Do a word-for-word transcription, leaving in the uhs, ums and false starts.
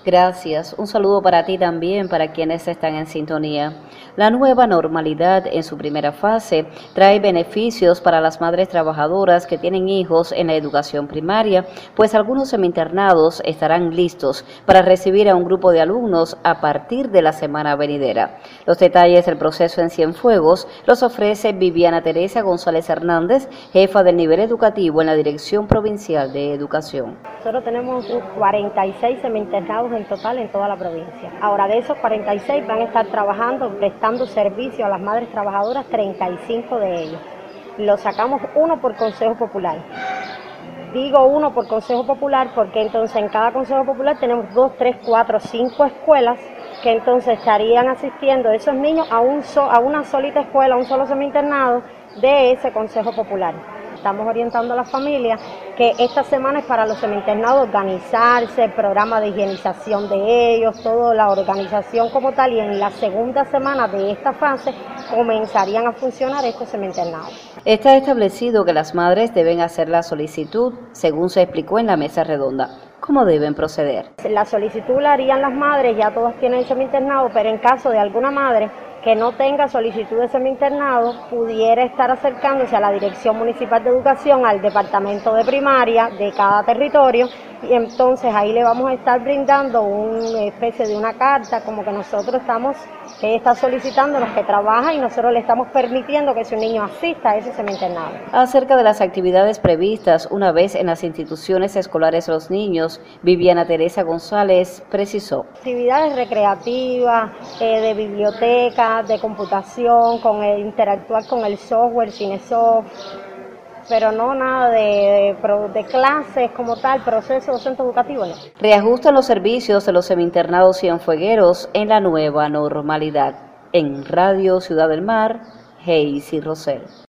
Gracias. Un saludo para ti también, para quienes están en sintonía. La nueva normalidad en su primera fase trae beneficios para las madres trabajadoras que tienen hijos en la educación primaria, pues algunos semi-internados estarán listos para recibir a un grupo de alumnos a partir de la semana venidera. Los detalles del proceso en Cienfuegos los ofrece Viviana Teresa González Hernández, jefa del nivel educativo en la Dirección Provincial de Educación. Nosotros tenemos cuarenta y seis semi-internados en total en toda la provincia. Ahora, de esos cuarenta y seis van a estar trabajando, prestando servicio a las madres trabajadoras, treinta y cinco de ellos. Lo sacamos uno por Consejo Popular. Digo uno por Consejo Popular porque entonces en cada Consejo Popular tenemos dos, tres, cuatro, cinco escuelas que entonces estarían asistiendo esos niños a, un so, a una solita escuela, a un solo semi-internado de ese Consejo Popular. Estamos orientando a las familias que esta semana es para los semi-internados organizarse, el programa de higienización de ellos, toda la organización como tal, y en la segunda semana de esta fase comenzarían a funcionar estos semi-internados. Está establecido que las madres deben hacer la solicitud, según se explicó en la mesa redonda. ¿Cómo deben proceder? La solicitud la harían las madres, ya todas tienen semi-internado, pero en caso de alguna madre que no tenga solicitud de semi-internado, pudiera estar acercándose a la Dirección Municipal de Educación, al departamento de primaria de cada territorio, y entonces ahí le vamos a estar brindando una especie de una carta, como que nosotros estamos, que ella está solicitando los que trabajan y nosotros le estamos permitiendo que su niño asista a ese semi-internado. Acerca de las actividades previstas una vez en las instituciones escolares los niños, Viviana Teresa González precisó. Actividades recreativas, eh, de biblioteca, de computación, con el, interactuar con el software, Cinesoft, pero no nada de, de, de clases como tal, proceso docente educativo, no. Reajustan los servicios de los semi-internados cienfuegueros en la nueva normalidad. En Radio Ciudad del Mar, Heisy Rosell.